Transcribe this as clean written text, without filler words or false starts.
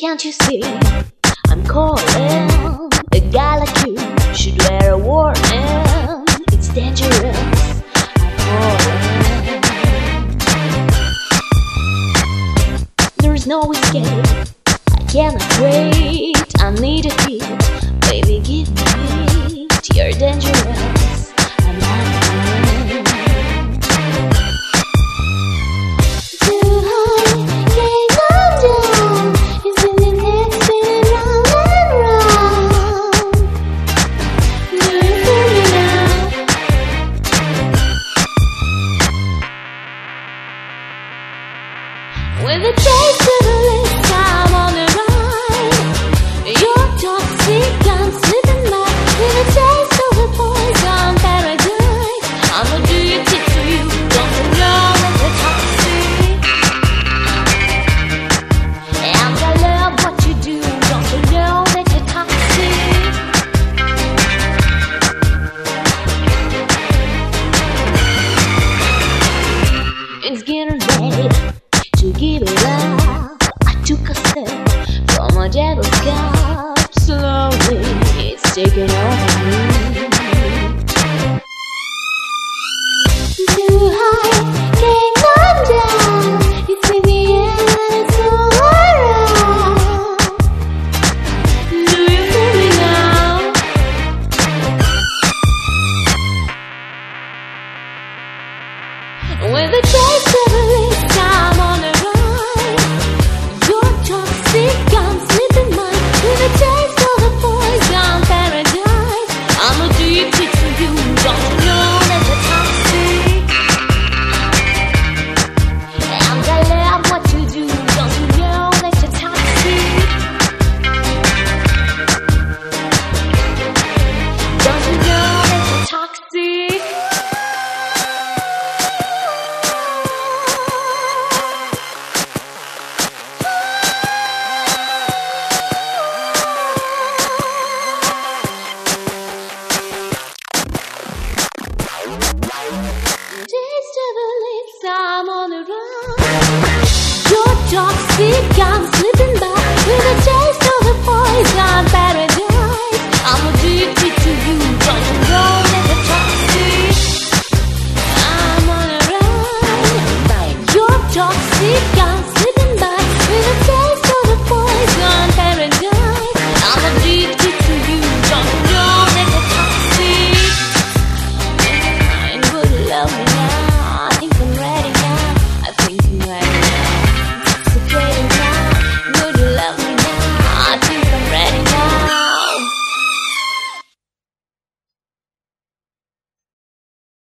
can't you see? I'm calling. A guy like you should wear a warning. It's dangerous. I'm calling. There's no escape. I cannot wait. I need a hit. Baby, give me it. You're dangerous. I'm not. With a taste of the lips, I'm on the ride. Your toxic, I'm slipping back. With a taste of the poison paradise, I'ma do your tip for you. Don't you know that you're toxic? And I love what you do. Don't you know that you're toxic? It's getting late to give it up. I took a step from a devil's cup. Slowly it's taking over.